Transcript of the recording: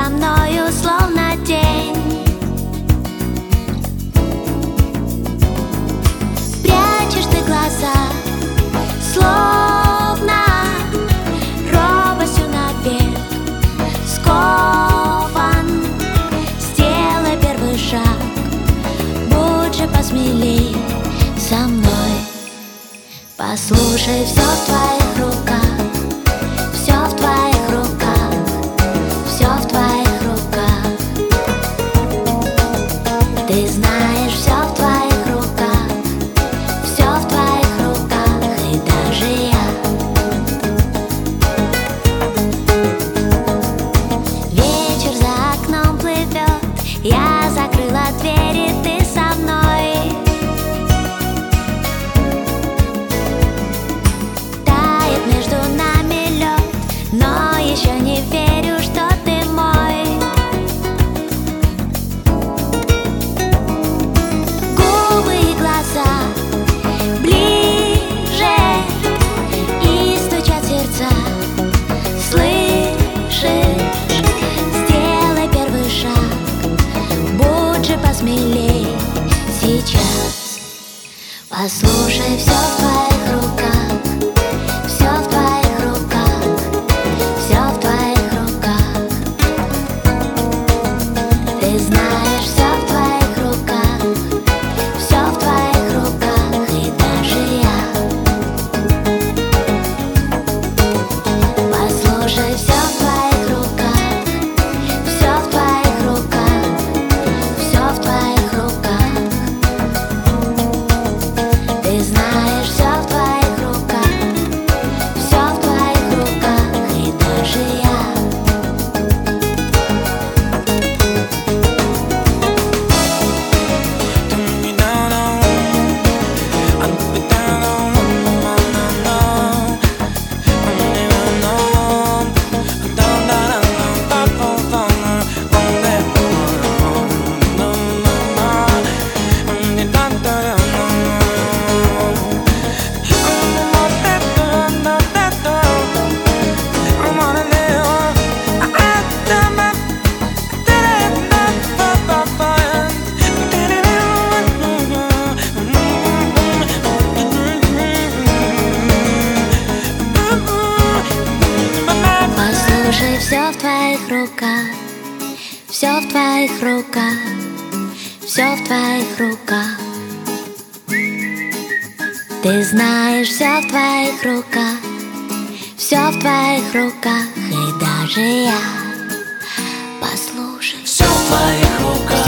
за мною словно тень. Прячешь ты глаза, словно робостью навек скован. Сделай первый шаг, будь же посмелей со мной. Послушай, все в твоих руках, все в твоих руках, все в твоих руках. Ты знаешь, все в твоих руках, все в твоих руках, и даже я. Вечер за окном плывет, я закрыла двери, ты со мной. Между нами лед, но еще не верю, что ты мой. Губы и глаза ближе, и стучат сердца. Слышишь? Сделай первый шаг, будь же посмелей сейчас. Послушай, все в твоих руках, все в твоих руках, все в твоих руках. Ты знаешь, все в твоих руках, все в твоих руках, и даже я. Послушай, все в твоих руках, все в твоих руках, все в твоих руках. Ты знаешь, все в твоих руках, все в твоих руках, и даже я. Послушай, все в твоих руках, все в твоих руках, все в твоих руках. Ты знаешь, все в твоих руках, все в твоих руках, и даже я. Послушай, все в твоих руках.